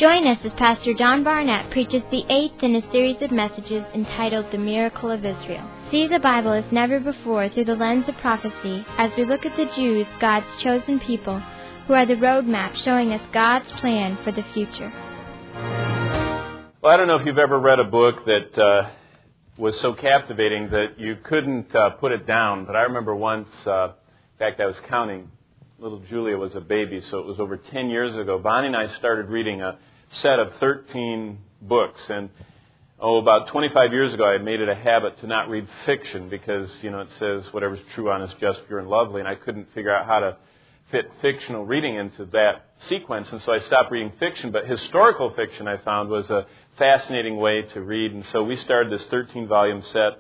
Join us as Pastor John Barnett preaches the 8th in a series of messages entitled The Miracle of Israel. See the Bible as never before through the lens of prophecy as we look at the Jews, God's chosen people, who are the roadmap showing us God's plan for the future. Well, I don't know if you've ever read a book that was so captivating that you couldn't put it down, but I remember once, in fact I was counting, little Julia was a baby, so it was over 10 years ago. Bonnie and I started reading a set of 13 books, and about 25 years ago I had made it a habit to not read fiction because, it says whatever's true, honest, just, pure, and lovely, and I couldn't figure out how to fit fictional reading into that sequence, and so I stopped reading fiction. But historical fiction, I found, was a fascinating way to read, and so we started this 13-volume set,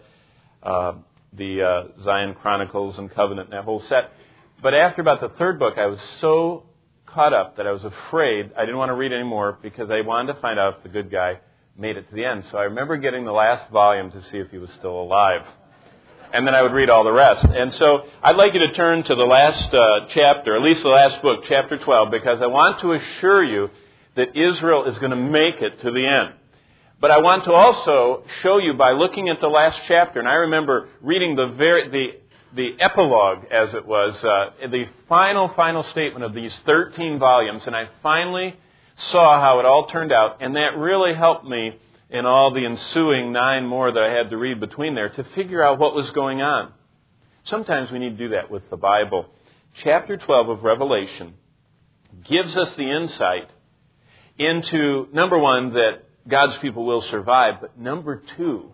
the Zion Chronicles and Covenant, and that whole set. But after about the third book, I was so caught up that I was afraid I didn't want to read anymore because I wanted to find out if the good guy made it to the end. So I remember getting the last volume to see if he was still alive. And then I would read all the rest. And so I'd like you to turn to the last chapter, at least the last book, chapter 12, because I want to assure you that Israel is going to make it to the end. But I want to also show you by looking at the last chapter, and I remember reading the epilogue, as it was, the final statement of these 13 volumes, and I finally saw how it all turned out, and that really helped me in all the ensuing 9 more that I had to read between there to figure out what was going on. Sometimes we need to do that with the Bible. Chapter 12 of Revelation gives us the insight into, number one, that God's people will survive, but number two,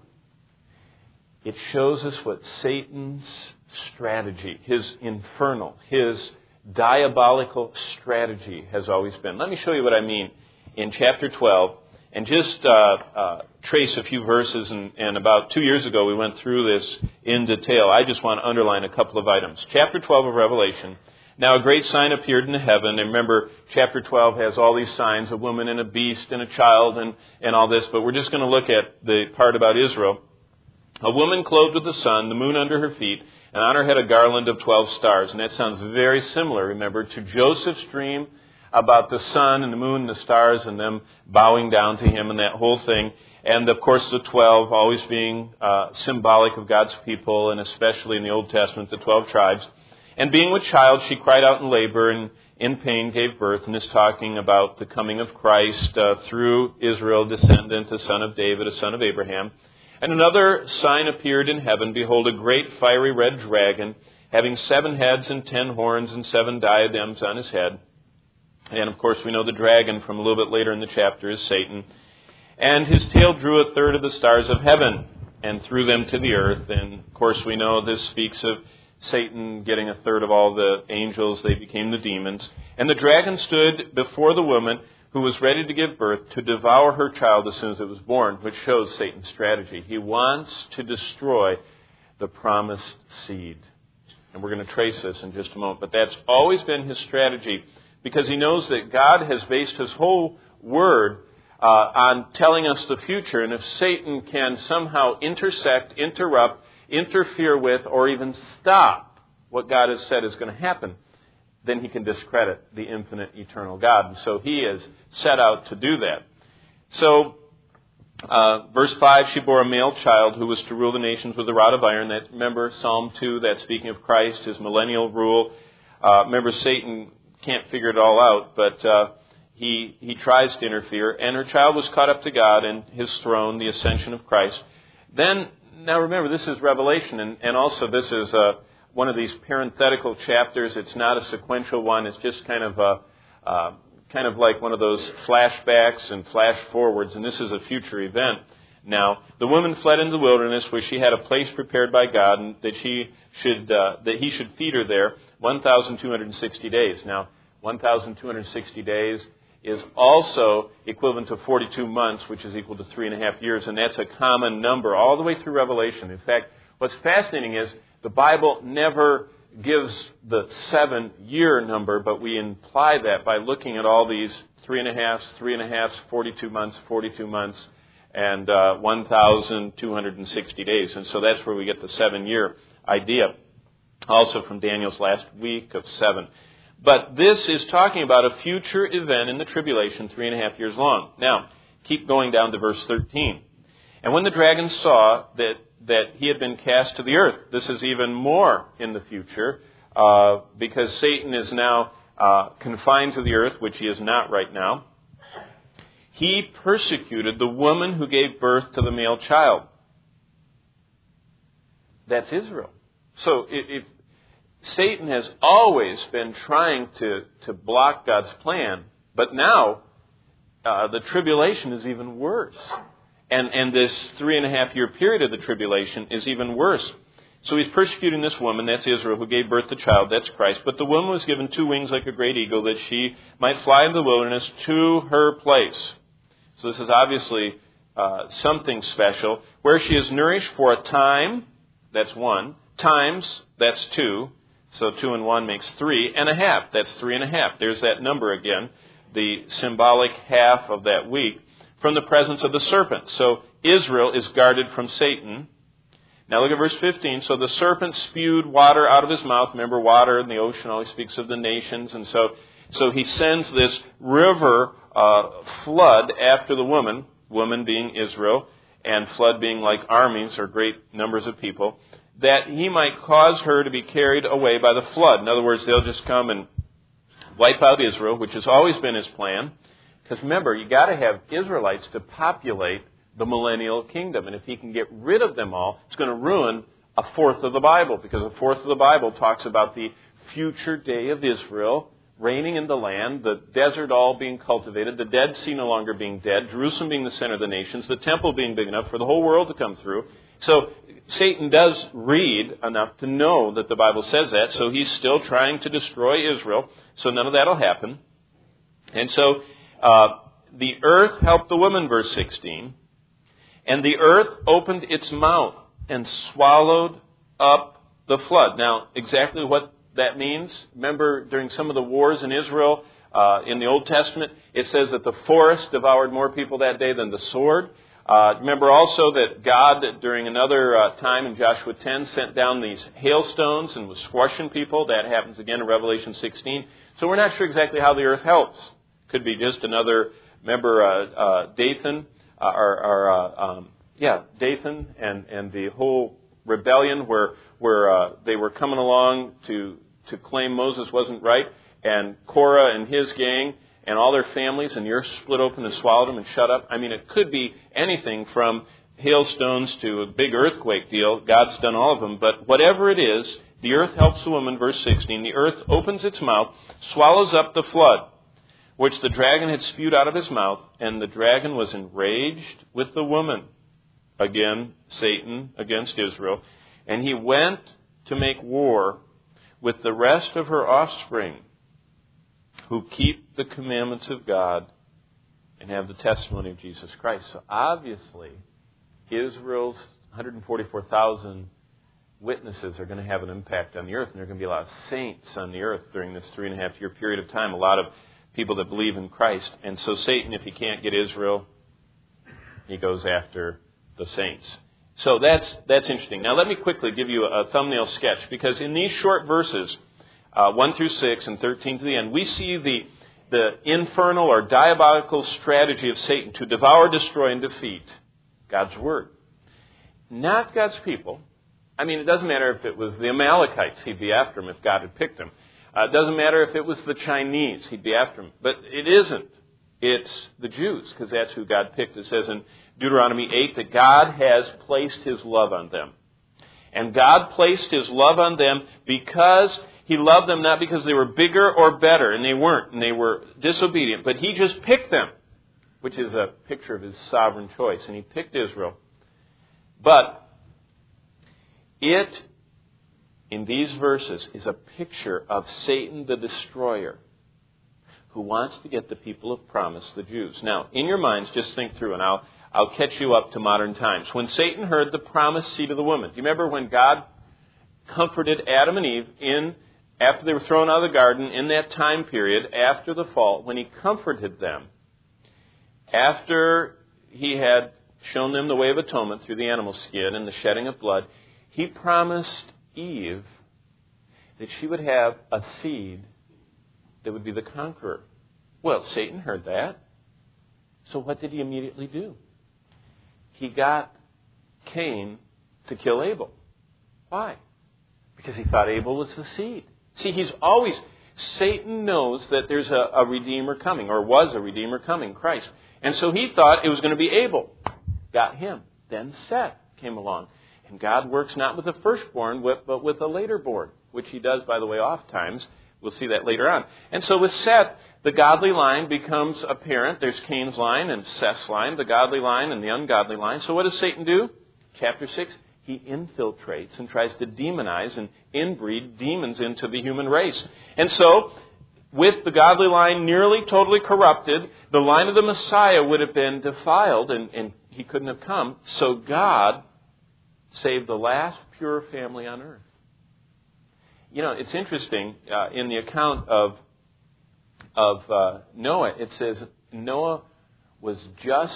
it shows us what Satan's strategy, his infernal, his diabolical strategy has always been. Let me show you what I mean in chapter 12 and just trace a few verses. And about 2 years ago we went through this in detail. I just want to underline a couple of items. Chapter 12 of Revelation. Now a great sign appeared in heaven. And remember, chapter 12 has all these signs, a woman and a beast and a child and all this. But we're just going to look at the part about Israel. A woman clothed with the sun, the moon under her feet, and on her head a garland of 12 stars. And that sounds very similar, remember, to Joseph's dream about the sun and the moon and the stars and them bowing down to him and that whole thing. And, of course, the 12 always being symbolic of God's people, and especially in the Old Testament, the 12 tribes. And being with child, she cried out in labor and in pain gave birth, and is talking about the coming of Christ through Israel, descendant, a son of David, a son of Abraham. And another sign appeared in heaven. Behold, a great fiery red dragon, having 7 heads and 10 horns and 7 diadems on his head. And, of course, we know the dragon from a little bit later in the chapter is Satan. And his tail drew a third of the stars of heaven and threw them to the earth. And, of course, we know this speaks of Satan getting a third of all the angels. They became the demons. And the dragon stood before the woman who was ready to give birth, to devour her child as soon as it was born, which shows Satan's strategy. He wants to destroy the promised seed. And we're going to trace this in just a moment. But that's always been his strategy, because he knows that God has based his whole word on telling us the future. And if Satan can somehow intersect, interrupt, interfere with, or even stop what God has said is going to happen, then he can discredit the infinite, eternal God. And so he is set out to do that. So, verse 5, she bore a male child who was to rule the nations with a rod of iron. That, remember, Psalm 2, that's speaking of Christ, his millennial rule. Remember, Satan can't figure it all out, but he tries to interfere. And her child was caught up to God and his throne, the ascension of Christ. Then, now remember, this is Revelation, and also this is one of these parenthetical chapters. It's not a sequential one. It's just kind of like one of those flashbacks and flash forwards. And this is a future event. Now, the woman fled into the wilderness, where she had a place prepared by God, and that he should feed her there 1,260 days. Now, 1,260 days is also equivalent to 42 months, which is equal to 3.5 years, and that's a common number all the way through Revelation. In fact, what's fascinating is the Bible never gives the 7-year number, but we imply that by looking at all these 3.5, 42 months, and 1,260 days. And so that's where we get the 7-year idea. Also from Daniel's last week of 7. But this is talking about a future event in the tribulation, 3.5 years long. Now, keep going down to verse 13. And when the dragon saw that he had been cast to the earth, this is even more in the future, because Satan is now confined to the earth, which he is not right now. He persecuted the woman who gave birth to the male child. That's Israel. So if Satan has always been trying to block God's plan, but now the tribulation is even worse. And this 3.5 year period of the tribulation is even worse. So he's persecuting this woman, that's Israel, who gave birth to the child, that's Christ. But the woman was given 2 wings like a great eagle, that she might fly in the wilderness to her place. So this is obviously something special, where she is nourished for a time, that's 1, times, that's 2, so 2 and 1 makes 3.5, that's 3.5. There's that number again, the symbolic half of that week, from the presence of the serpent. So Israel is guarded from Satan. Now look at verse 15. So the serpent spewed water out of his mouth. Remember, water in the ocean always speaks of the nations. And so he sends this river flood after the woman being Israel, and flood being like armies or great numbers of people, that he might cause her to be carried away by the flood. In other words, they'll just come and wipe out Israel, which has always been his plan. Because remember, you got to have Israelites to populate the millennial kingdom. And if he can get rid of them all, it's going to ruin a fourth of the Bible. Because a fourth of the Bible talks about the future day of Israel reigning in the land, the desert all being cultivated, the Dead Sea no longer being dead, Jerusalem being the center of the nations, the temple being big enough for the whole world to come through. So Satan does read enough to know that the Bible says that. So he's still trying to destroy Israel. So none of that will happen. And so the earth helped the woman, verse 16, and the earth opened its mouth and swallowed up the flood. Now, exactly what that means, remember during some of the wars in Israel in the Old Testament, it says that the forest devoured more people that day than the sword. Remember also that God, during another time in Joshua 10, sent down these hailstones and was squashing people. That happens again in Revelation 16. So we're not sure exactly how the earth helps. Could be just another, remember Dathan, Dathan and the whole rebellion where they were coming along to claim Moses wasn't right, and Korah and his gang and all their families, and the earth split open and swallowed them and shut up. I mean, it could be anything from hailstones to a big earthquake deal. God's done all of them. But whatever it is, the earth helps the woman, verse 16. The earth opens its mouth, swallows up the flood, which the dragon had spewed out of his mouth, and the dragon was enraged with the woman. Again, Satan against Israel. And he went to make war with the rest of her offspring, who keep the commandments of God and have the testimony of Jesus Christ. So obviously, Israel's 144,000 witnesses are going to have an impact on the earth, and there are going to be a lot of saints on the earth during this 3.5 year period of time, a lot of people that believe in Christ. And so Satan, if he can't get Israel, he goes after the saints. So that's interesting. Now let me quickly give you a thumbnail sketch, because in these short verses, 1 through 6 and 13 to the end, we see the infernal or diabolical strategy of Satan to devour, destroy, and defeat God's Word. Not God's people. I mean, it doesn't matter if it was the Amalekites, he'd be after them if God had picked them. It doesn't matter if it was the Chinese, he'd be after them. But it isn't. It's the Jews, because that's who God picked. It says in Deuteronomy 8 that God has placed His love on them. And God placed His love on them because He loved them, not because they were bigger or better, and they weren't, and they were disobedient. But He just picked them, which is a picture of His sovereign choice. And He picked Israel. But it, in these verses, is a picture of Satan the destroyer, who wants to get the people of promise, the Jews. Now, in your minds, just think through, and I'll catch you up to modern times. When Satan heard the promised seed of the woman, do you remember when God comforted Adam and Eve after they were thrown out of the garden, in that time period, after the fall, when He comforted them, after He had shown them the way of atonement through the animal skin and the shedding of blood, He promised Eve that she would have a seed that would be the conqueror. Well, Satan heard that. So what did he immediately do? He got Cain to kill Abel. Why? Because he thought Abel was the seed. See, Satan knows that there's a Redeemer coming, or was a Redeemer coming, Christ. And so he thought it was going to be Abel. Got him. Then Seth came along. And God works not with the firstborn, but with the later born, which he does, by the way, oftentimes. We'll see that later on. And so with Seth, the godly line becomes apparent. There's Cain's line and Seth's line, the godly line and the ungodly line. So what does Satan do? Chapter 6, he infiltrates and tries to demonize and inbreed demons into the human race. And so, with the godly line nearly totally corrupted, the line of the Messiah would have been defiled and he couldn't have come. So God saved the last pure family on earth. You know, it's interesting, in the account of Noah, it says Noah was just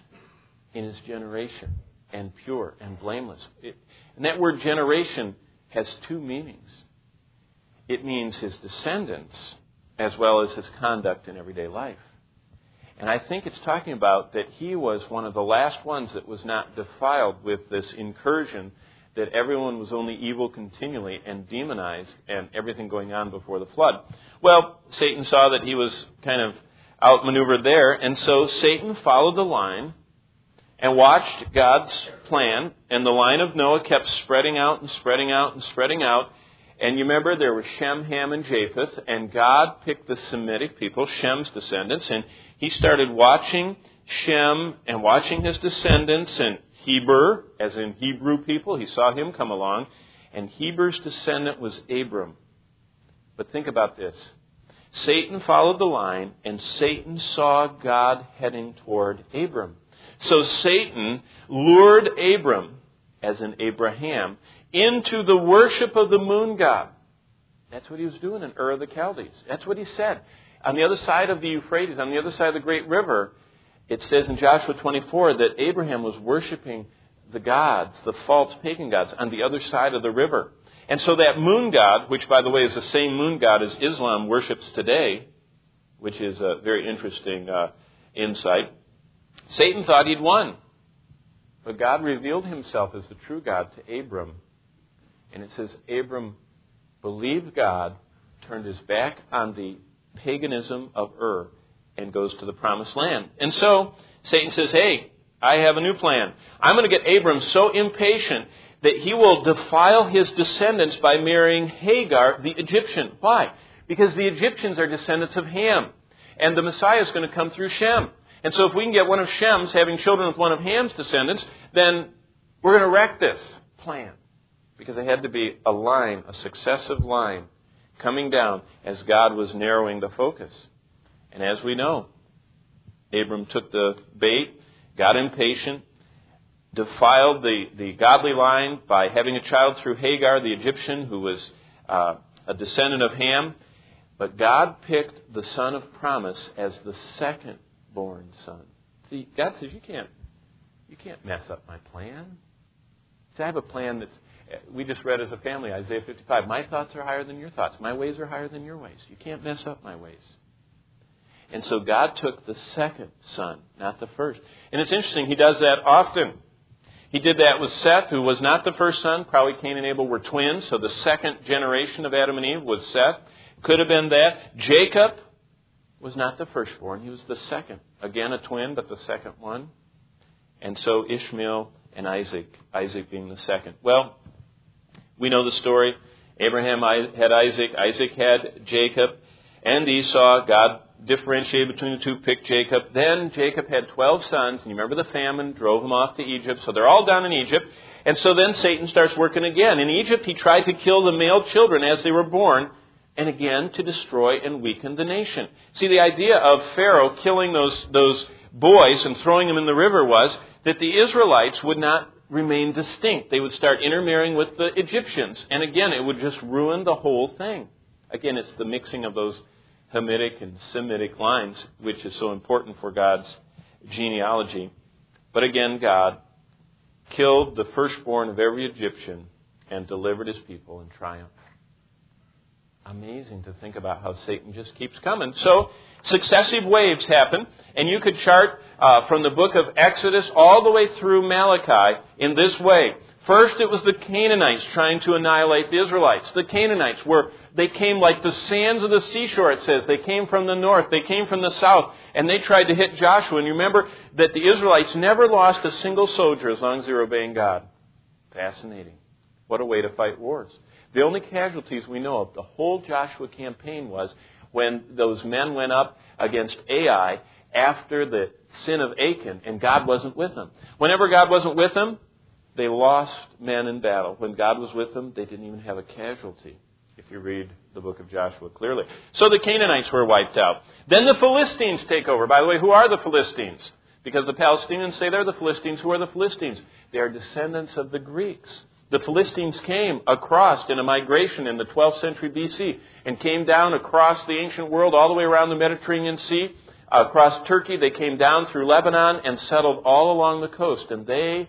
in his generation and pure and blameless. And that word generation has two meanings. It means his descendants as well as his conduct in everyday life. And I think it's talking about that he was one of the last ones that was not defiled with this incursion, that everyone was only evil continually and demonized and everything going on before the flood. Well, Satan saw that he was kind of outmaneuvered there, and so Satan followed the line and watched God's plan, and the line of Noah kept spreading out and spreading out and spreading out. And you remember there were Shem, Ham, and Japheth, and God picked the Semitic people, Shem's descendants, and he started watching Shem and watching his descendants, and Heber, as in Hebrew people, he saw him come along, and Heber's descendant was Abram. But think about this. Satan followed the line, and Satan saw God heading toward Abram. So Satan lured Abram, as in Abraham, into the worship of the moon god. That's what he was doing in Ur of the Chaldees. That's what he said. On the other side of the Euphrates, on the other side of the great river, it says in Joshua 24 that Abraham was worshiping the gods, the false pagan gods, on the other side of the river. And so that moon god, which by the way is the same moon god as Islam worships today, which is a very interesting insight, Satan thought he'd won. But God revealed himself as the true God to Abram. And it says Abram believed God, turned his back on the paganism of Ur, and goes to the promised land. And so Satan says, hey, I have a new plan. I'm going to get Abram so impatient that he will defile his descendants by marrying Hagar, the Egyptian. Why? Because the Egyptians are descendants of Ham. And the Messiah is going to come through Shem. And so if we can get one of Shem's having children with one of Ham's descendants, then we're going to wreck this plan. Because it had to be a line, a successive line, coming down as God was narrowing the focus. And as we know, Abram took the bait, got impatient, defiled the godly line by having a child through Hagar, the Egyptian, who was a descendant of Ham. But God picked the son of promise as the second-born son. See, God says, you can't mess up my plan. See, I have a plan that's, we just read as a family, Isaiah 55. My thoughts are higher than your thoughts. My ways are higher than your ways. You can't mess up my ways. And so God took the second son, not the first. And it's interesting, he does that often. He did that with Seth, who was not the first son. Probably Cain and Abel were twins, so the second generation of Adam and Eve was Seth. Could have been that. Jacob was not the firstborn. He was the second. Again, a twin, but the second one. And so Ishmael and Isaac being the second. Well, we know the story. Abraham had Isaac. Isaac had Jacob and Esau. God differentiated between the two, picked Jacob. Then Jacob had 12 sons. And you remember the famine drove them off to Egypt. So they're all down in Egypt. And so then Satan starts working again. In Egypt, he tried to kill the male children as they were born. And again, to destroy and weaken the nation. See, the idea of Pharaoh killing those boys and throwing them in the river was that the Israelites would not remain distinct. They would start intermarrying with the Egyptians. And again, it would just ruin the whole thing. Again, it's the mixing of those Hamitic and Semitic lines, which is so important for God's genealogy. But again, God killed the firstborn of every Egyptian and delivered his people in triumph. amazing to think about how Satan just keeps coming. So successive waves happen, and you could chart from the book of Exodus all the way through Malachi in this way. First, it was the Canaanites trying to annihilate the Israelites. The Canaanites they came like the sands of the seashore, it says. They came from the north. They came from the south. And they tried to hit Joshua. And you remember that the Israelites never lost a single soldier as long as they were obeying God. Fascinating. What a way to fight wars. The only casualties we know of the whole Joshua campaign was when those men went up against Ai after the sin of Achan, and God wasn't with them. Whenever God wasn't with them, they lost men in battle. When God was with them, they didn't even have a casualty, if you read the book of Joshua clearly. So the Canaanites were wiped out. Then the Philistines take over. By the way, who are the Philistines? Because the Palestinians say they're the Philistines. Who are the Philistines? They are descendants of the Greeks. The Philistines came across in a migration in the 12th century BC and came down across the ancient world all the way around the Mediterranean Sea. Across Turkey, they came down through Lebanon and settled all along the coast. And they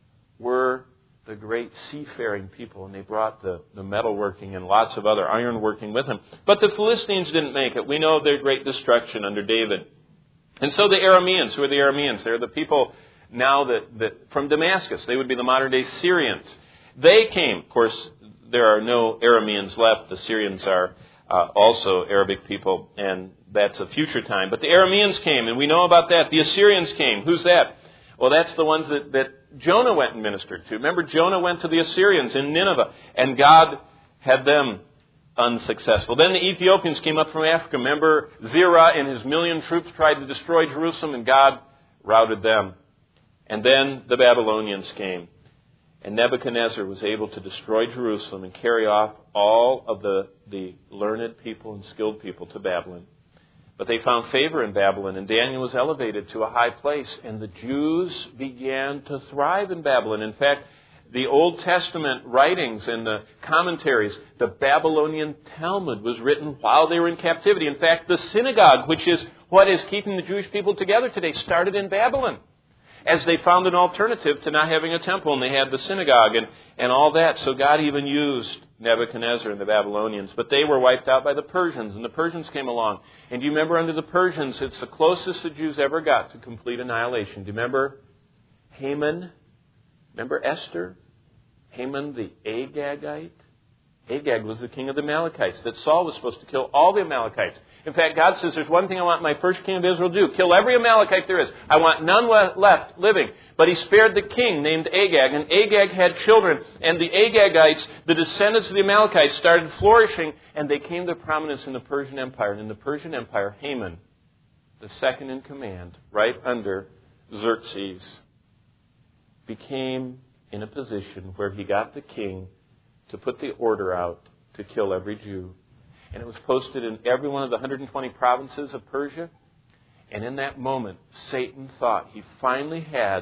were the great seafaring people, and they brought the metalworking and lots of other ironworking with them. But the Philistines didn't make it. We know of their great destruction under David. And so the Arameans, who are the Arameans? They're the people now that from Damascus. They would be the modern-day Syrians. They came. Of course, there are no Arameans left. The Syrians are also Arabic people, and that's a future time. But the Arameans came, and we know about that. The Assyrians came. Who's that? Well, that's the ones that Jonah went and ministered to. Remember, Jonah went to the Assyrians in Nineveh, and God had them unsuccessful. Then the Ethiopians came up from Africa. Remember, Zerah and his 1,000,000 troops tried to destroy Jerusalem, and God routed them. And then the Babylonians came, and Nebuchadnezzar was able to destroy Jerusalem and carry off all of the learned people and skilled people to Babylon. But they found favor in Babylon, and Daniel was elevated to a high place, and the Jews began to thrive in Babylon. In fact, the Old Testament writings and the commentaries, the Babylonian Talmud was written while they were in captivity. In fact, the synagogue, which is what is keeping the Jewish people together today, started in Babylon, as they found an alternative to not having a temple, and they had the synagogue and all that. So God even used Nebuchadnezzar and the Babylonians. But they were wiped out by the Persians, and the Persians came along. And do you remember under the Persians, it's the closest the Jews ever got to complete annihilation. Do you remember Haman? Remember Esther? Haman the Agagite? Agag was the king of the Amalekites, that Saul was supposed to kill all the Amalekites. In fact, God says, there's one thing I want my first king of Israel to do. Kill every Amalekite there is. I want none left living. But he spared the king named Agag, and Agag had children. And the Agagites, the descendants of the Amalekites, started flourishing, and they came to prominence in the Persian Empire. And in the Persian Empire, Haman, the second in command, right under Xerxes, became in a position where he got the king to put the order out to kill every Jew. And it was posted in every one of the 120 provinces of Persia. And in that moment, Satan thought he finally had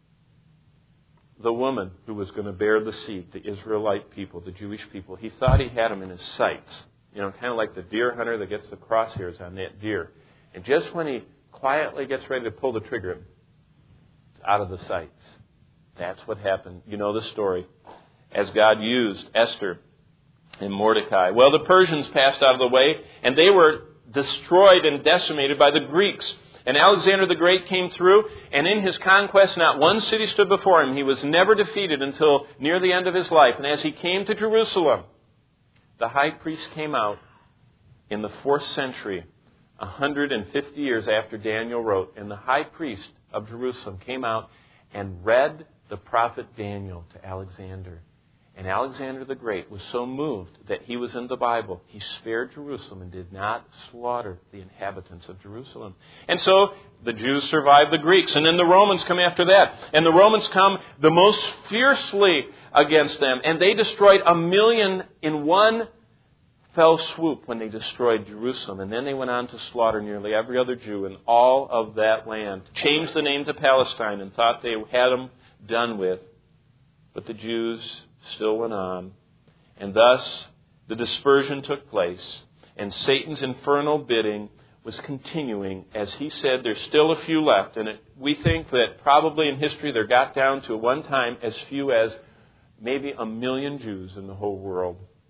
the woman who was going to bear the seed, the Israelite people, the Jewish people. He thought he had them in his sights. You know, kind of like the deer hunter that gets the crosshairs on that deer. And just when he quietly gets ready to pull the trigger, it's out of the sights. That's what happened. You know the story. As God used Esther and Mordecai. Well, the Persians passed out of the way, and they were destroyed and decimated by the Greeks. And Alexander the Great came through, and in his conquest, not one city stood before him. He was never defeated until near the end of his life. And as he came to Jerusalem, the high priest came out in the 4th century, 150 years after Daniel wrote. And the high priest of Jerusalem came out and read the prophet Daniel to Alexander. And Alexander the Great was so moved that he was in the Bible, he spared Jerusalem and did not slaughter the inhabitants of Jerusalem. And so the Jews survived the Greeks. And then the Romans come after that. And the Romans come the most fiercely against them. And they destroyed 1 million in one fell swoop when they destroyed Jerusalem. And then they went on to slaughter nearly every other Jew in all of that land. Changed the name to Palestine and thought they had them done with. But the Jews still went on. And thus, the dispersion took place. And Satan's infernal bidding was continuing. As he said, there's still a few left. And we think that probably in history there got down to one time as few as maybe 1 million Jews in the whole world.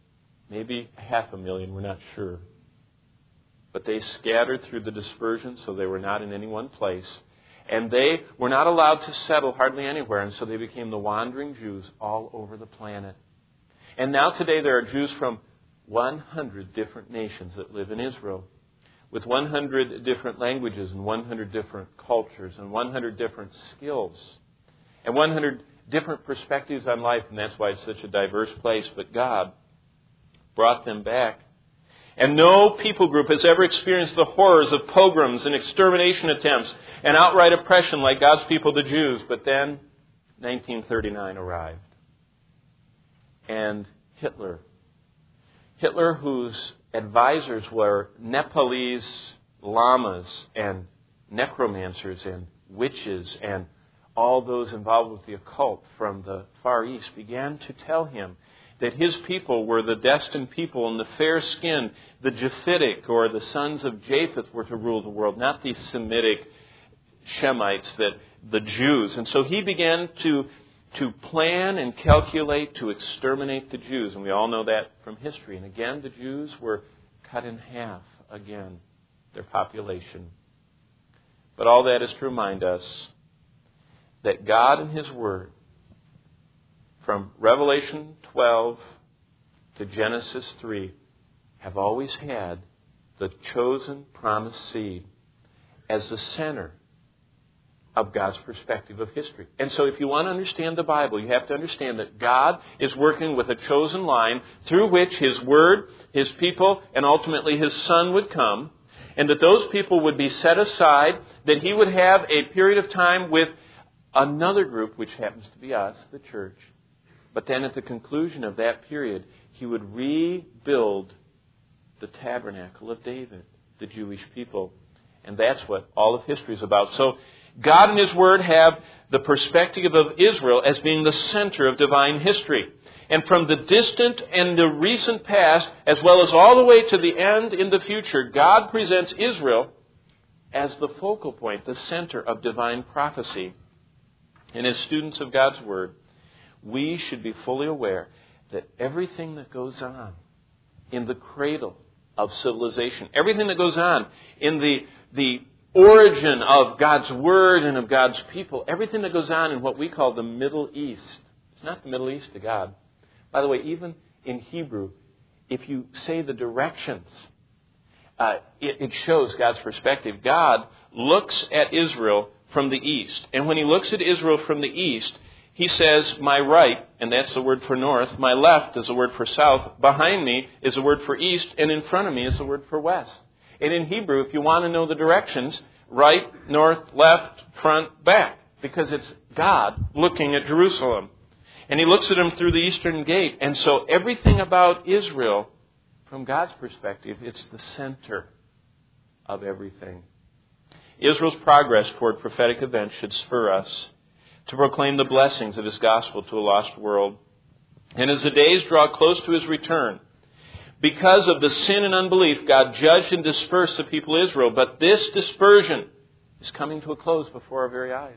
maybe 500,000, we're not sure. But they scattered through the dispersion, so they were not in any one place. And they were not allowed to settle hardly anywhere, and so they became the wandering Jews all over the planet. And now today there are Jews from 100 different nations that live in Israel, with 100 different languages and 100 different cultures and 100 different skills and 100 different perspectives on life, and that's why it's such a diverse place. But God brought them back. And no people group has ever experienced the horrors of pogroms and extermination attempts and outright oppression like God's people, the Jews. But then 1939 arrived. And Hitler, whose advisors were Nepalese lamas and necromancers and witches and all those involved with the occult from the Far East, began to tell him that his people were the destined people, and the fair-skinned, the Japhetic, or the sons of Japheth, were to rule the world, not the Semitic Shemites, that the Jews. And so he began to plan and calculate to exterminate the Jews. And we all know that from history. And again, the Jews were cut in half again, their population. But all that is to remind us that God in His Word, from Revelation 12 to Genesis 3, have always had the chosen promised seed as the center of God's perspective of history. And so if you want to understand the Bible, you have to understand that God is working with a chosen line through which His Word, His people, and ultimately His Son would come, and that those people would be set aside, that He would have a period of time with another group, which happens to be us, the church. But then at the conclusion of that period, He would rebuild the tabernacle of David, the Jewish people. And that's what all of history is about. So God and His Word have the perspective of Israel as being the center of divine history. And from the distant and the recent past, as well as all the way to the end in the future, God presents Israel as the focal point, the center of divine prophecy. And as students of God's Word, we should be fully aware that everything that goes on in the cradle of civilization, everything that goes on in the origin of God's Word and of God's people, everything that goes on in what we call the Middle East, it's not the Middle East to God. By the way, even in Hebrew, if you say the directions, it shows God's perspective. God looks at Israel from the east. And when He looks at Israel from the east, He says, my right, and that's the word for north, my left is the word for south, behind me is the word for east, and in front of me is the word for west. And in Hebrew, if you want to know the directions, right, north, left, front, back, because it's God looking at Jerusalem. And He looks at them through the eastern gate. And so everything about Israel, from God's perspective, it's the center of everything. Israel's progress toward prophetic events should spur us to proclaim the blessings of His gospel to a lost world. And as the days draw close to His return, because of the sin and unbelief, God judged and dispersed the people of Israel. But this dispersion is coming to a close before our very eyes.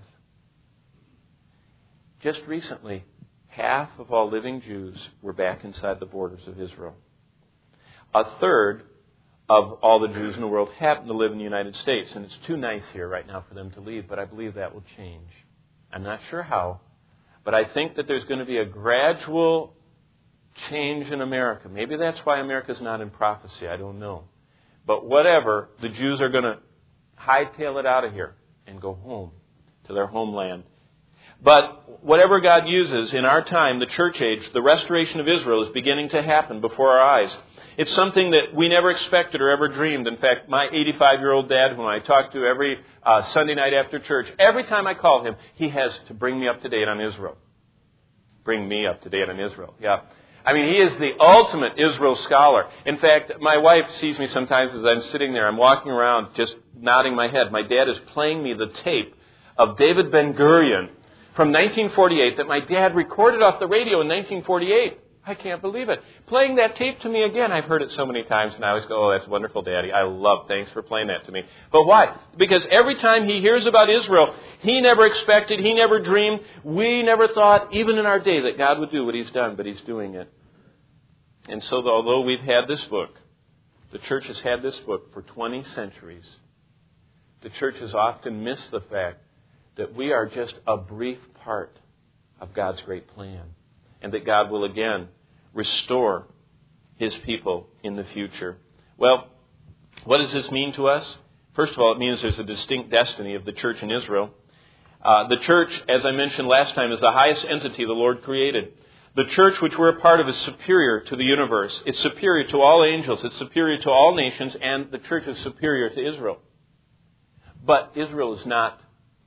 Just recently, half of all living Jews were back inside the borders of Israel. A third of all the Jews in the world happen to live in the United States. And it's too nice here right now for them to leave, but I believe that will change. I'm not sure how, but I think that there's going to be a gradual change in America. Maybe that's why America's not in prophecy. I don't know. But whatever, the Jews are going to hightail it out of here and go home to their homeland. But whatever God uses in our time, the church age, the restoration of Israel is beginning to happen before our eyes. It's something that we never expected or ever dreamed. In fact, my 85-year-old dad, whom I talk to every Sunday night after church, every time I call him, he has to bring me up to date on Israel. Bring me up to date on Israel. Yeah. I mean, he is the ultimate Israel scholar. In fact, my wife sees me sometimes as I'm sitting there. I'm walking around just nodding my head. My dad is playing me the tape of David Ben-Gurion from 1948 that my dad recorded off the radio in 1948. I can't believe it. Playing that tape to me again. I've heard it so many times and I always go, oh, that's wonderful, Daddy. Thanks for playing that to me. But why? Because every time he hears about Israel, he never expected, he never dreamed, we never thought, even in our day, that God would do what He's done, but He's doing it. And so although we've had this book, the church has had this book for 20 centuries, the church has often missed the fact that we are just a brief part of God's great plan, and that God will again restore His people in the future. Well, what does this mean to us? First of all, it means there's a distinct destiny of the church in Israel. The church, as I mentioned last time, is the highest entity the Lord created. The church which we're a part of is superior to the universe. It's superior to all angels. It's superior to all nations. And the church is superior to Israel. But Israel is not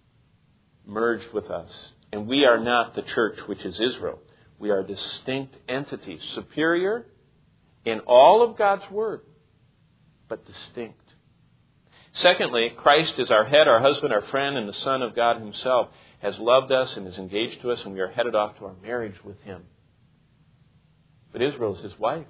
merged with us. And we are not the church which is Israel. We are distinct entities. Superior in all of God's Word, but distinct. Secondly, Christ is our head, our husband, our friend, and the Son of God Himself has loved us and is engaged to us, and we are headed off to our marriage with Him. But Israel is His wife.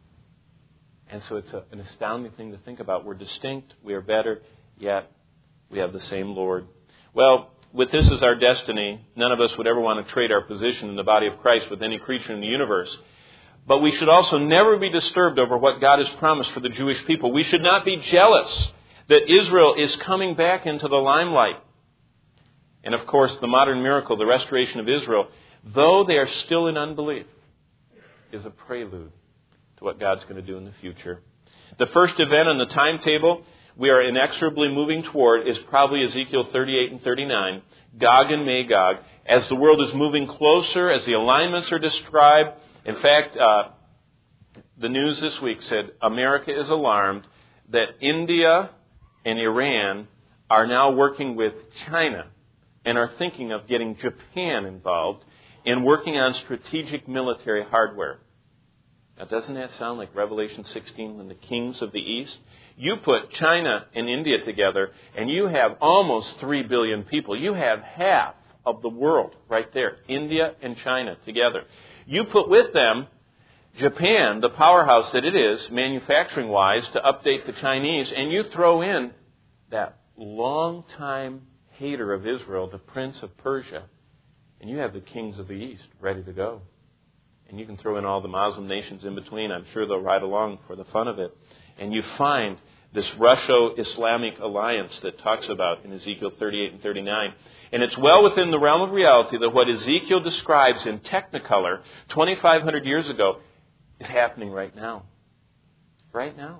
And so it's an astounding thing to think about. We're distinct, we are better, yet we have the same Lord. Well, with this as our destiny, none of us would ever want to trade our position in the body of Christ with any creature in the universe. But we should also never be disturbed over what God has promised for the Jewish people. We should not be jealous that Israel is coming back into the limelight. And of course, the modern miracle, the restoration of Israel, though they are still in unbelief, is a prelude to what God's going to do in the future. The first event on the timetable we are inexorably moving toward is probably Ezekiel 38 and 39, Gog and Magog, as the world is moving closer, as the alignments are described. In fact, the news this week said America is alarmed that India and Iran are now working with China and are thinking of getting Japan involved in working on strategic military hardware. Now, doesn't that sound like Revelation 16 when the kings of the East? You put China and India together, and you have almost 3 billion people. You have half of the world right there, India and China together. You put with them Japan, the powerhouse that it is, manufacturing-wise, to update the Chinese, and you throw in that long-time hater of Israel, the Prince of Persia, and you have the kings of the East ready to go. And you can throw in all the Muslim nations in between. I'm sure they'll ride along for the fun of it. And you find this Russo-Islamic alliance that talks about in Ezekiel 38 and 39. And it's well within the realm of reality that what Ezekiel describes in Technicolor 2,500 years ago is happening right now. Right now.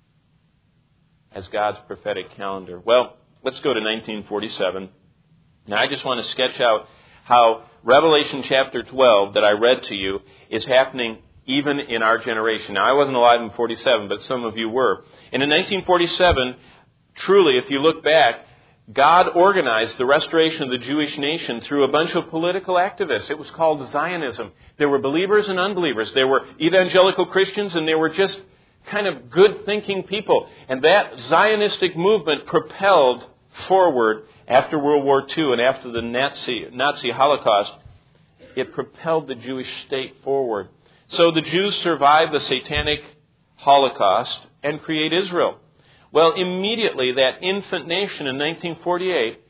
As God's prophetic calendar. Well, let's go to 1947. Now, I just want to sketch out how Revelation chapter 12 that I read to you is happening even in our generation. Now, I wasn't alive in 47, but some of you were. And in 1947, truly, if you look back, God organized the restoration of the Jewish nation through a bunch of political activists. It was called Zionism. There were believers and unbelievers. There were evangelical Christians, and there were just kind of good-thinking people. And that Zionistic movement propelled forward after World War II and after the Nazi Holocaust. It propelled the Jewish state forward. So the Jews survived the satanic Holocaust and create Israel. Well, immediately that infant nation in 1948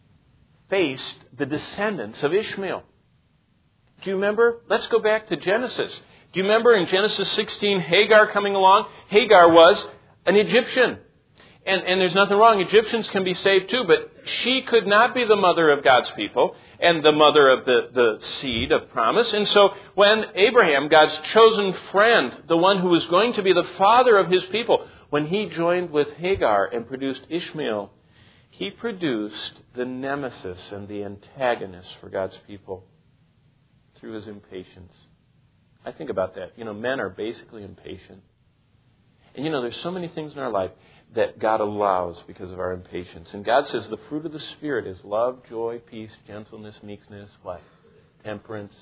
faced the descendants of Ishmael. Do you remember? Let's go back to Genesis. Do you remember in Genesis 16, Hagar coming along? Hagar was an Egyptian. And there's nothing wrong. Egyptians can be saved too, but she could not be the mother of God's people and the mother of the seed of promise. And so when Abraham, God's chosen friend, the one who was going to be the father of his people, when he joined with Hagar and produced Ishmael, he produced the nemesis and the antagonist for God's people through his impatience. I think about that. Men are basically impatient. And there's so many things in our life that God allows because of our impatience. And God says the fruit of the Spirit is love, joy, peace, gentleness, meekness, what? Temperance.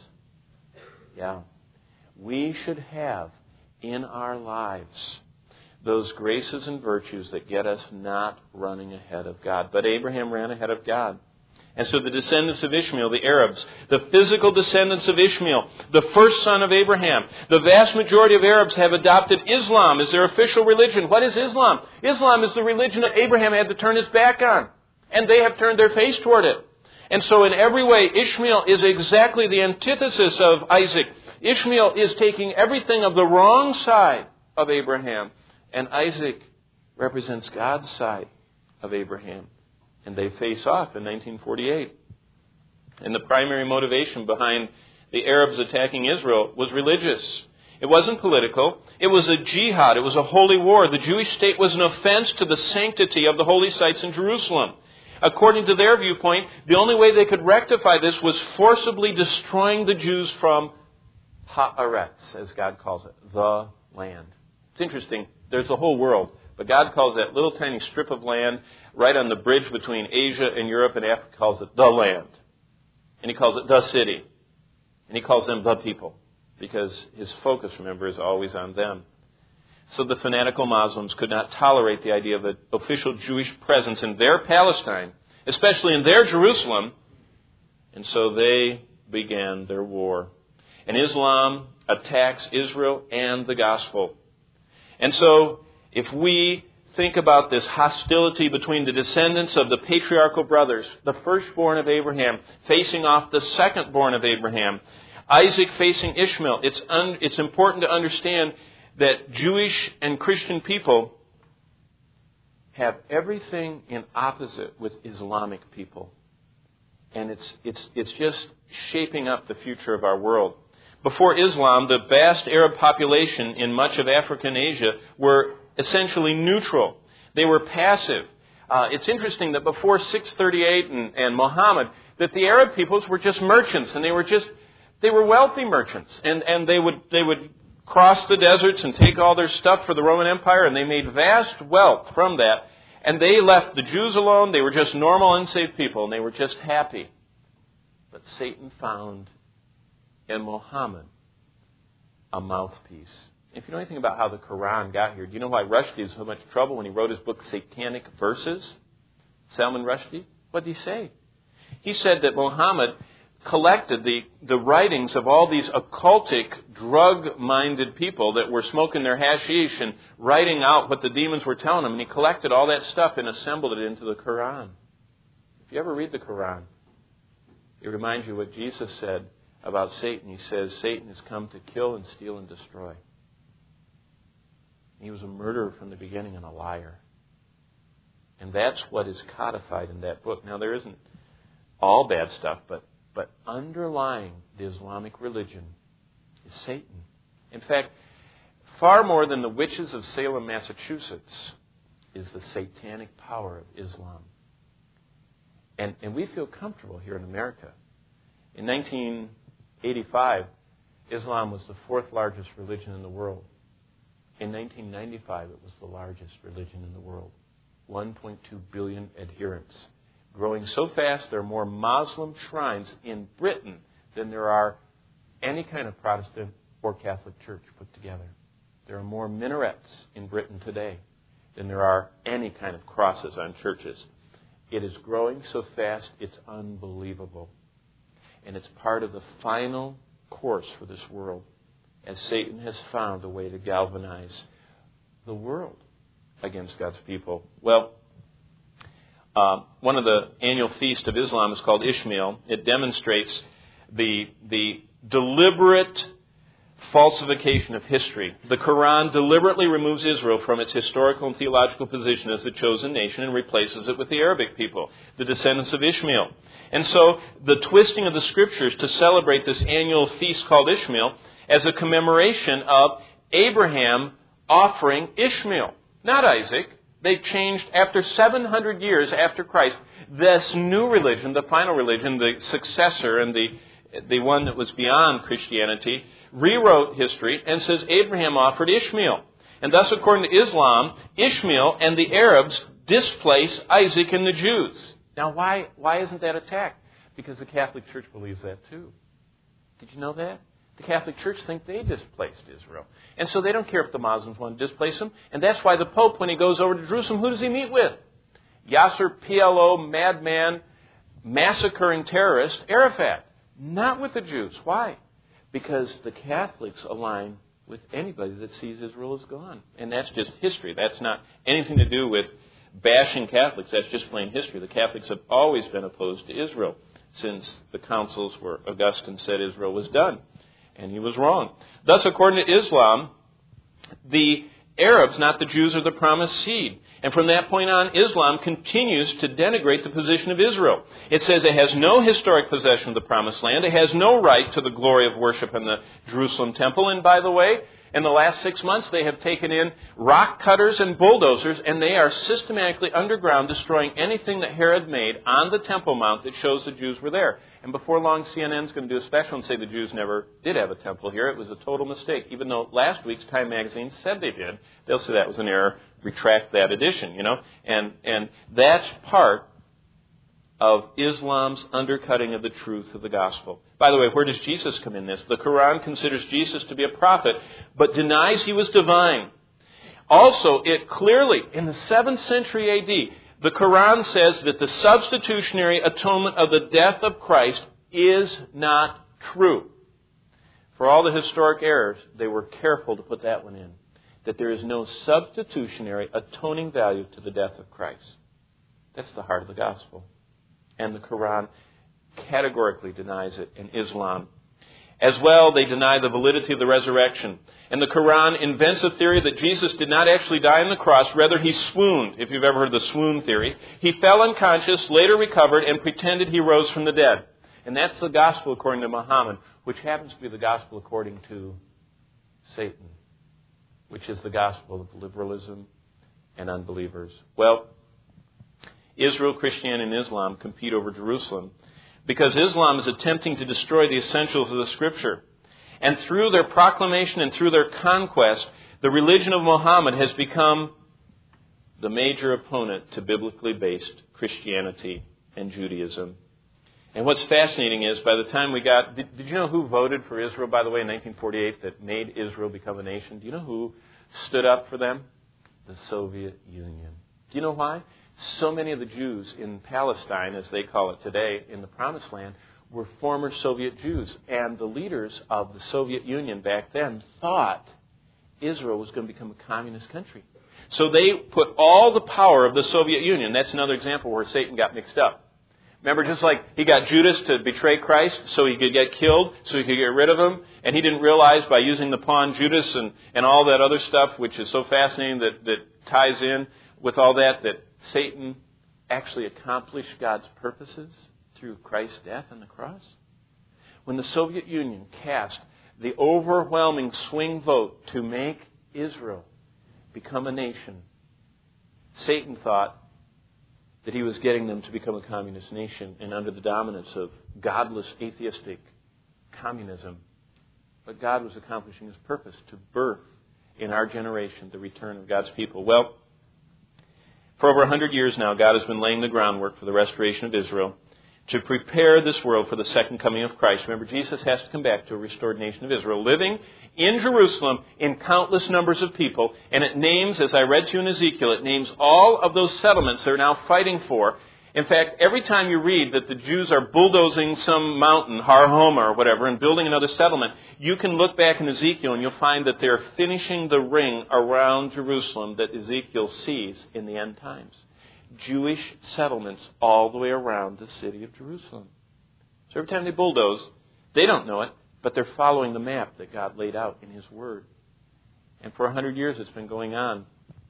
Yeah. We should have in our lives those graces and virtues that get us not running ahead of God. But Abraham ran ahead of God. And so the descendants of Ishmael, the Arabs, the physical descendants of Ishmael, the first son of Abraham, the vast majority of Arabs have adopted Islam as their official religion. What is Islam? Islam is the religion that Abraham had to turn his back on. And they have turned their face toward it. And so in every way, Ishmael is exactly the antithesis of Isaac. Ishmael is taking everything of the wrong side of Abraham. And Isaac represents God's side of Abraham. And they face off in 1948. And the primary motivation behind the Arabs attacking Israel was religious. It wasn't political. It was a jihad. It was a holy war. The Jewish state was an offense to the sanctity of the holy sites in Jerusalem. According to their viewpoint, the only way they could rectify this was forcibly destroying the Jews from Haaretz, as God calls it, the land. It's interesting. There's a whole world. But God calls that little tiny strip of land right on the bridge between Asia and Europe and Africa, calls it the land. And He calls it the city. And He calls them the people. Because His focus, remember, is always on them. So the fanatical Muslims could not tolerate the idea of an official Jewish presence in their Palestine, especially in their Jerusalem. And so they began their war. And Islam attacks Israel and the gospel. And so if we think about this hostility between the descendants of the patriarchal brothers, the firstborn of Abraham facing off the secondborn of Abraham, Isaac facing Ishmael, it's important to understand that Jewish and Christian people have everything in opposite with Islamic people. And it's just shaping up the future of our world. Before Islam, the vast Arab population in much of Africa and Asia were essentially neutral. They were passive. It's interesting that before 638 and Muhammad, that the Arab peoples were just merchants, and they were wealthy merchants, and they would cross the deserts and take all their stuff for the Roman Empire, and they made vast wealth from that. And they left the Jews alone. They were just normal, unsaved people, and they were just happy. But Satan found in Muhammad a mouthpiece. If you know anything about how the Quran got here, do you know why Rushdie was in so much trouble when he wrote his book Satanic Verses? Salman Rushdie? What did he say? He said that Muhammad collected the writings of all these occultic, drug-minded people that were smoking their hashish and writing out what the demons were telling them. And he collected all that stuff and assembled it into the Quran. If you ever read the Quran, it reminds you what Jesus said about Satan. He says, Satan has come to kill and steal and destroy. He was a murderer from the beginning and a liar. And that's what is codified in that book. Now, there isn't all bad stuff, but underlying the Islamic religion is Satan. In fact, far more than the witches of Salem, Massachusetts, is the satanic power of Islam. And we feel comfortable here in America. In 1985, Islam was the fourth largest religion in the world. In 1995, it was the largest religion in the world. 1.2 billion adherents. Growing so fast, there are more Muslim shrines in Britain than there are any kind of Protestant or Catholic church put together. There are more minarets in Britain today than there are any kind of crosses on churches. It is growing so fast, it's unbelievable. And it's part of the final course for this world, as Satan has found a way to galvanize the world against God's people. Well, one of the annual feasts of Islam is called Ishmael. It demonstrates the deliberate falsification of history. The Quran deliberately removes Israel from its historical and theological position as the chosen nation and replaces it with the Arabic people, the descendants of Ishmael. And so the twisting of the Scriptures to celebrate this annual feast called Ishmael as a commemoration of Abraham offering Ishmael, not Isaac. They changed after 700 years after Christ. This new religion, the final religion, the successor and the one that was beyond Christianity, rewrote history and says Abraham offered Ishmael. And thus, according to Islam, Ishmael and the Arabs displace Isaac and the Jews. Now, why isn't that attacked? Because the Catholic Church believes that too. Did you know that? The Catholic Church think they displaced Israel. And so they don't care if the Muslims want to displace them. And that's why the Pope, when he goes over to Jerusalem, who does he meet with? Yasser PLO, madman, massacring terrorist, Arafat. Not with the Jews. Why? Because the Catholics align with anybody that sees Israel as gone. And that's just history. That's not anything to do with bashing Catholics. That's just plain history. The Catholics have always been opposed to Israel since the councils where Augustine said Israel was done. And he was wrong. Thus, according to Islam, the Arabs, not the Jews, are the promised seed. And from that point on, Islam continues to denigrate the position of Israel. It says it has no historic possession of the promised land. It has no right to the glory of worship in the Jerusalem temple. And by the way, in the last 6 months, they have taken in rock cutters and bulldozers, and they are systematically underground destroying anything that Herod made on the Temple Mount that shows the Jews were there. And before long, CNN's going to do a special and say the Jews never did have a temple here. It was a total mistake. Even though last week's Time magazine said they did, they'll say that was an error, retract that edition, you know. And that's part of Islam's undercutting of the truth of the gospel. By the way, where does Jesus come in this? The Quran considers Jesus to be a prophet, but denies he was divine. Also, it clearly, in the 7th century A.D., the Quran says that the substitutionary atonement of the death of Christ is not true. For all the historic errors, they were careful to put that one in. That there is no substitutionary atoning value to the death of Christ. That's the heart of the gospel. And the Quran categorically denies it in Islam. As well, they deny the validity of the resurrection. And the Quran invents a theory that Jesus did not actually die on the cross. Rather, he swooned, if you've ever heard of the swoon theory. He fell unconscious, later recovered, and pretended he rose from the dead. And that's the gospel according to Muhammad, which happens to be the gospel according to Satan, which is the gospel of liberalism and unbelievers. Well, Israel, Christianity, and Islam compete over Jerusalem because Islam is attempting to destroy the essentials of the Scripture. And through their proclamation and through their conquest, the religion of Muhammad has become the major opponent to biblically based Christianity and Judaism. And what's fascinating is, by the time we got... Did you know who voted for Israel, by the way, in 1948, that made Israel become a nation? Do you know who stood up for them? The Soviet Union. Do you know why? So many of the Jews in Palestine, as they call it today, in the Promised Land, were former Soviet Jews. And the leaders of the Soviet Union back then thought Israel was going to become a communist country. So they put all the power of the Soviet Union. That's another example where Satan got mixed up. Remember, just like he got Judas to betray Christ so he could get killed, so he could get rid of him, and he didn't realize by using the pawn Judas and all that other stuff, which is so fascinating that ties in with all that Satan actually accomplished God's purposes through Christ's death on the cross. When the Soviet Union cast the overwhelming swing vote to make Israel become a nation, Satan thought that he was getting them to become a communist nation and under the dominance of godless, atheistic communism. But God was accomplishing His purpose to birth in our generation the return of God's people. Well, for over 100 years now, God has been laying the groundwork for the restoration of Israel to prepare this world for the second coming of Christ. Remember, Jesus has to come back to a restored nation of Israel, living in Jerusalem in countless numbers of people. And it names, as I read to you in Ezekiel, it names all of those settlements they're now fighting for. In fact, every time you read that the Jews are bulldozing some mountain, Har Homa or whatever, and building another settlement, you can look back in Ezekiel and you'll find that they're finishing the ring around Jerusalem that Ezekiel sees in the end times. Jewish settlements all the way around the city of Jerusalem. So every time they bulldoze, they don't know it, but they're following the map that God laid out in His Word. And for 100 years it's been going on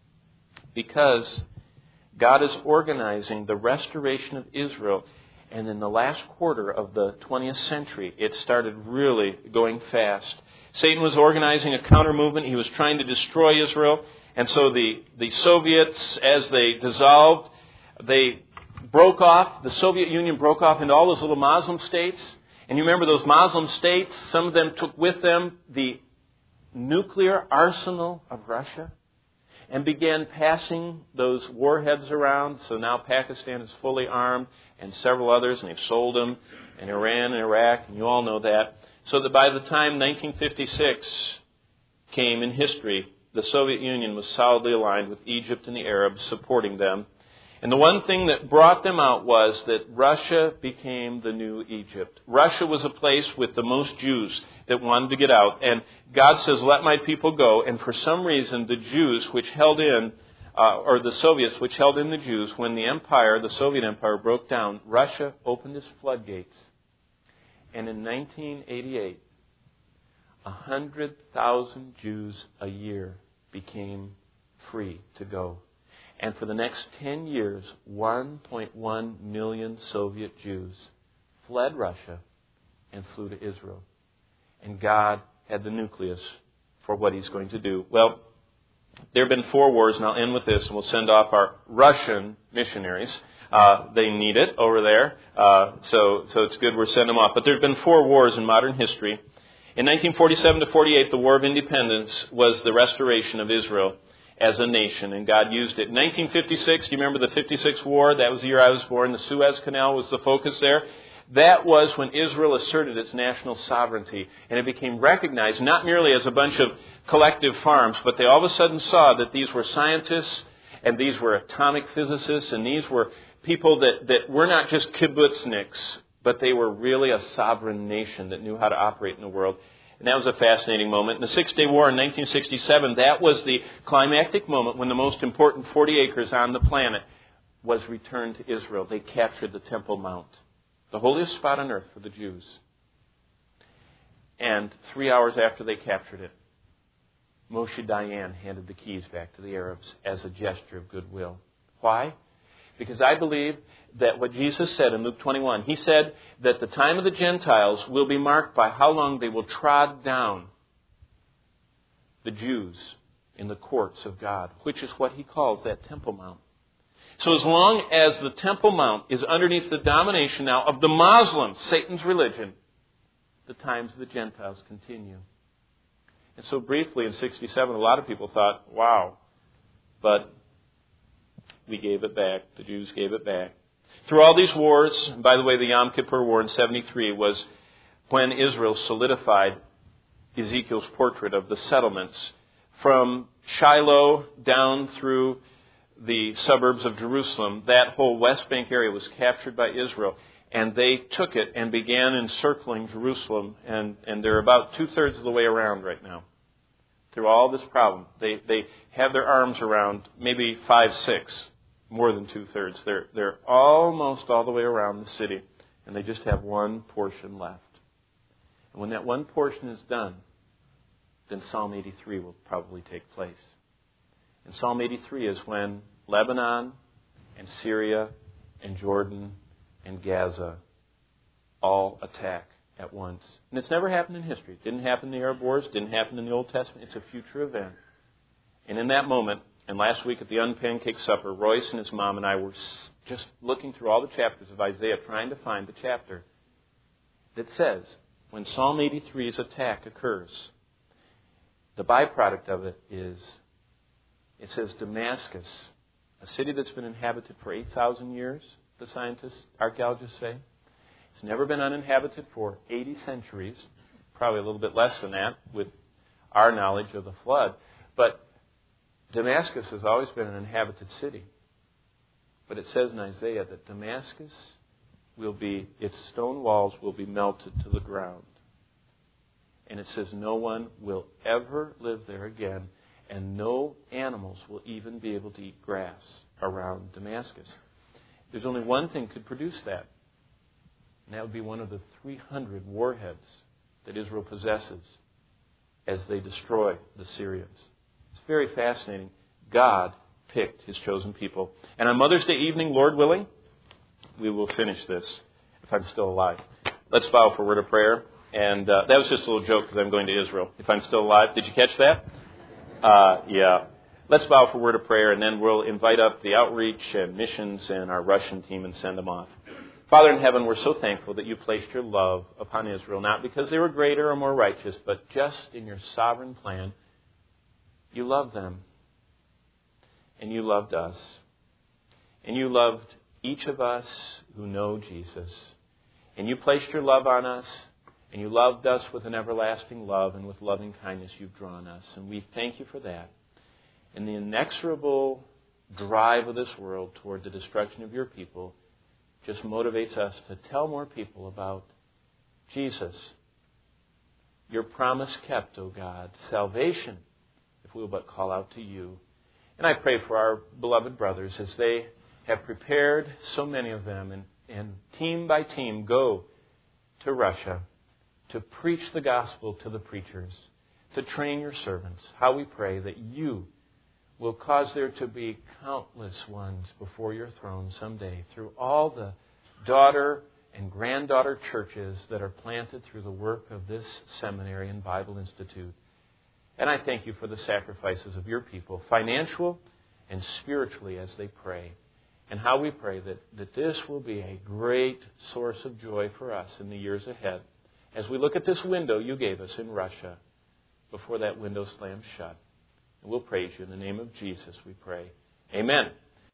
because God is organizing the restoration of Israel. And in the last quarter of the 20th century, it started really going fast. Satan was organizing a counter-movement. He was trying to destroy Israel. And so the Soviets, as they dissolved, they broke off. The Soviet Union broke off into all those little Muslim states. And you remember those Muslim states, some of them took with them the nuclear arsenal of Russia and began passing those warheads around. So now Pakistan is fully armed and several others, and they've sold them, and Iran and Iraq, and you all know that. So that by the time 1956 came in history, the Soviet Union was solidly aligned with Egypt and the Arabs, supporting them. And the one thing that brought them out was that Russia became the new Egypt. Russia was a place with the most Jews that wanted to get out. And God says, let my people go. And for some reason, the Jews, which held in, or the Soviets, which held in the Jews, when the empire, the Soviet Empire, broke down, Russia opened its floodgates. And in 1988, 100,000 Jews a year became free to go. And for the next 10 years, 1.1 million Soviet Jews fled Russia and flew to Israel. And God had the nucleus for what He's going to do. Well, there have been 4 wars, and I'll end with this, and we'll send off our Russian missionaries. They need it over there, so it's good we're sending them off. But there have been 4 wars in modern history. In 1947 to 48, the War of Independence was the restoration of Israel as a nation, and God used it. In 1956, do you remember the 56 War? That was the year I was born. The Suez Canal was the focus there. That was when Israel asserted its national sovereignty, and it became recognized not merely as a bunch of collective farms, but they all of a sudden saw that these were scientists, and these were atomic physicists, and these were people that were not just kibbutzniks, but they were really a sovereign nation that knew how to operate in the world. And that was a fascinating moment. In the Six-Day War in 1967, that was the climactic moment when the most important 40 acres on the planet was returned to Israel. They captured the Temple Mount, the holiest spot on earth for the Jews. And 3 hours after they captured it, Moshe Dayan handed the keys back to the Arabs as a gesture of goodwill. Why? Because I believe that what Jesus said in Luke 21, He said that the time of the Gentiles will be marked by how long they will trod down the Jews in the courts of God, which is what He calls that Temple Mount. So as long as the Temple Mount is underneath the domination now of the Muslims, Satan's religion, the times of the Gentiles continue. And so briefly in 67, a lot of people thought, wow, but we gave it back. The Jews gave it back. Through all these wars, and by the way, the Yom Kippur War in 73 was when Israel solidified Ezekiel's portrait of the settlements from Shiloh down through the suburbs of Jerusalem. That whole West Bank area was captured by Israel, and they took it and began encircling Jerusalem, and they're about 2/3 of the way around right now. Through all this problem, they have their arms around maybe 5-6, more than 2/3. They're almost all the way around the city, and they just have one portion left. And when that one portion is done, then Psalm 83 will probably take place. And Psalm 83 is when Lebanon and Syria and Jordan and Gaza all attack at once. And it's never happened in history. It didn't happen in the Arab Wars. It didn't happen in the Old Testament. It's a future event. And in that moment, and last week at the Unpancake Supper, Royce and his mom and I were just looking through all the chapters of Isaiah, trying to find the chapter that says, when Psalm 83's attack occurs, the byproduct of it is, it says Damascus, a city that's been inhabited for 8,000 years, the scientists, archaeologists say. It's never been uninhabited for 80 centuries, probably a little bit less than that with our knowledge of the flood. But Damascus has always been an inhabited city. But it says in Isaiah that Damascus its stone walls will be melted to the ground. And it says no one will ever live there again, and no animals will even be able to eat grass around Damascus. There's only one thing could produce that, and that would be one of the 300 warheads that Israel possesses as they destroy the Syrians. It's very fascinating. God picked His chosen people. And on Mother's Day evening, Lord willing, we will finish this, if I'm still alive. Let's bow for a word of prayer. And that was just a little joke because I'm going to Israel. If I'm still alive, did you catch that? Yeah. Let's bow for a word of prayer, and then we'll invite up the outreach and missions and our Russian team and send them off. Father in heaven, we're so thankful that You placed Your love upon Israel, not because they were greater or more righteous, but just in Your sovereign plan. You loved them, and You loved us, and You loved each of us who know Jesus, and You placed Your love on us, and You loved us with an everlasting love, and with loving kindness You've drawn us, and we thank You for that. And the inexorable drive of this world toward the destruction of Your people just motivates us to tell more people about Jesus. Your promise kept, O God, salvation, if we will but call out to You. And I pray for our beloved brothers as they have prepared, so many of them, and team by team go to Russia to preach the gospel to the preachers, to train your servants. How we pray that you will cause there to be countless ones before your throne someday through all the daughter and granddaughter churches that are planted through the work of this seminary and Bible Institute. And I thank you for the sacrifices of your people, financial and spiritually, as they pray. And how we pray that this will be a great source of joy for us in the years ahead as we look at this window you gave us in Russia before that window slams shut. And we'll praise you in the name of Jesus, we pray. Amen.